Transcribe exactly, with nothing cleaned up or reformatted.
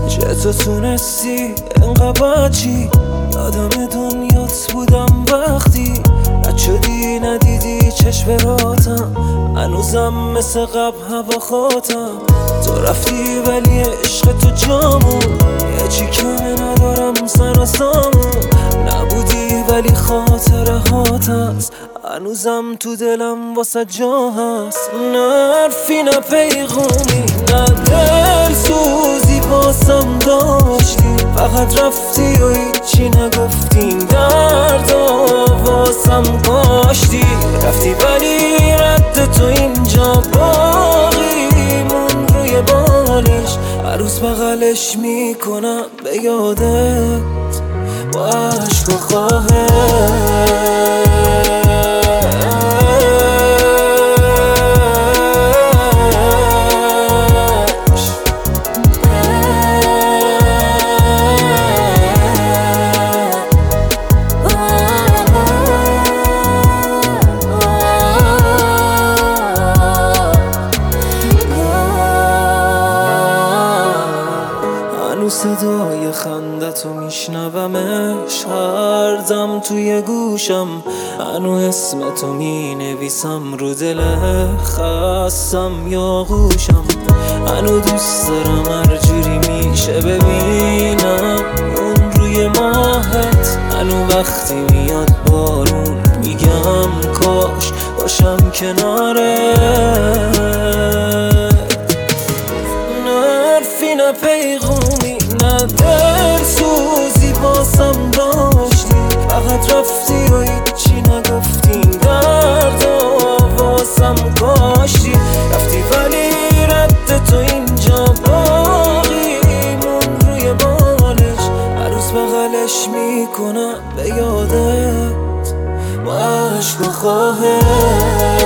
چطور تونستی انقدر بچی یادم دنیات بودم وقتی رد شدی ندیدی چشم راتم هنوزم مثل قبل هوا خاتم تو رفتی ولی عشق تو جامون یه چی که ندارم سر و سامون نبودی ولی خاطره هات هست هنوزم تو دلم واسه جا هست نه حرفی نه پیغومی نه دل سوزی باسم داشتی فقط رفتی و هیچی نگفتی درد واسم کاشتی رفتی ولی رد تو اینجا باقی مون روی بالش هر روز بغلش میکنم به یادت با عشق و خواهش صدای خندتو میشنومش هر دم توی گوشم هنو اسمتو می نویسم رو دل خستم یا گوشم هنو دوست دارم هر جوری میشه ببینم اون روی ماهت هنو وقتی میاد بارون میگم کاش باشم کنارت نه حرفی نه پیغومی نه دل سوزی باسم داشتی فقط رفتی و هیچی نگفتی درد واسم کاشتی رفتی ولی رد تو اینجا باقی مون روی بالش هر روز بغلش میکنم به یادت با عشق و خواهش